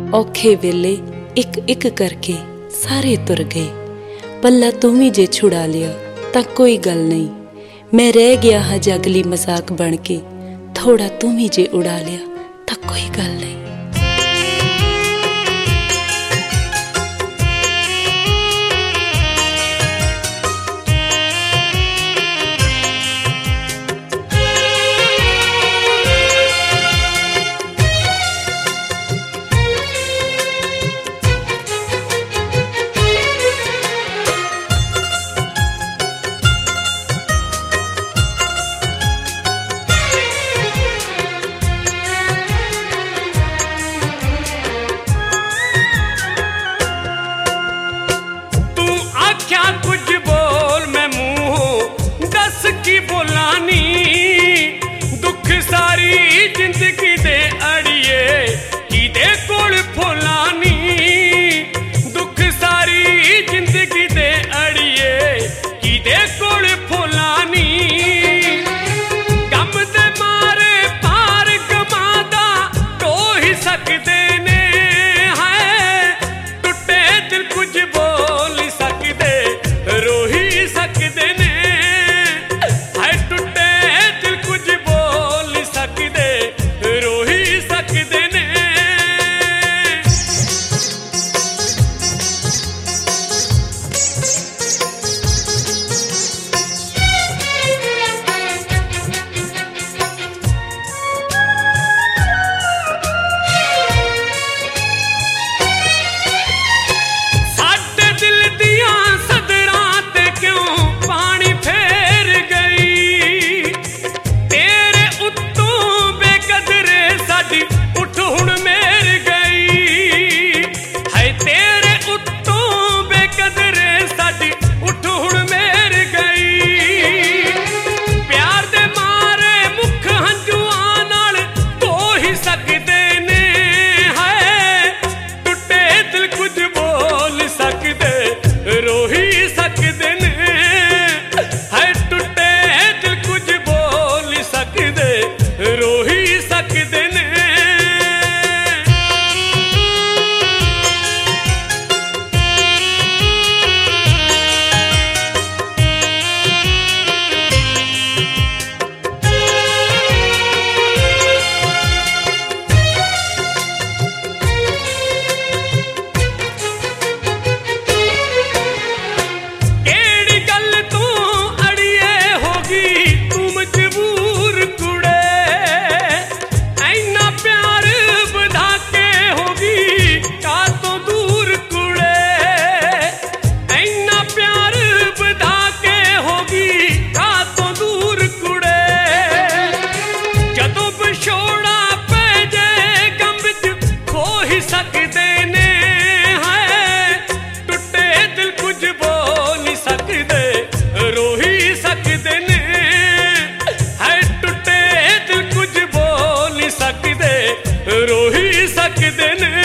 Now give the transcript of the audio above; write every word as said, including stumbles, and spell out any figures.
औखे वेले एक एक करके सारे तुर गए। पल्ला तुम जे छुड़ा लिया तां कोई गल नहीं, मैं रह गया हाँ जगली मजाक बन के, थोड़ा तुम ही जे उड़ा लिया तां कोई गल नहीं। क्या कुछ बोल मैं मुंह दस की बोलानी, दुख सारी जिंदगी दे अड़िए की दे कोल फुलानी, दुख सारी जिंदगी दे अड़िए की दे कोल फुलानी, गम दे मारे पार गमादा तो ही सकते ने है, टुटे दिल कुछ बोल सकते रोही सकते ने, है टुटे दिल कुछ बोल सकते रोही सकते ने। साडे दिल दिया सदरां ते क्यों पानी फेर गई, तेरे उत्तों बेकदरे साडी उठ हुण मेर गई, है तेरे उत्तों बेकदरे साडी उठ हुण मेर गई, प्यार दे मारे मुख हंजुआं नाल धो ही सकदे ने, है टुटे दिल कुछ बोल सकदे रोही सकदे ने, है टुटे दिल कुछ बोल सकदे रोही सकदे ने। केड़ी गल तू अड़िए होगी तू मजबूर कुड़े, ऐना प्यार बधा के होगी का तो दूर कुड़े, ऐना प्यार बधा के होगी का तो दूर कुड़े, जदों विछोड़ा पै जाए गम विच खो ही सकदे ने, है टुटे दिल कुछ बोल सकदे रोही सकदे ने, है टुटे दिल कुछ बोल सकदे रोही सकदे ने।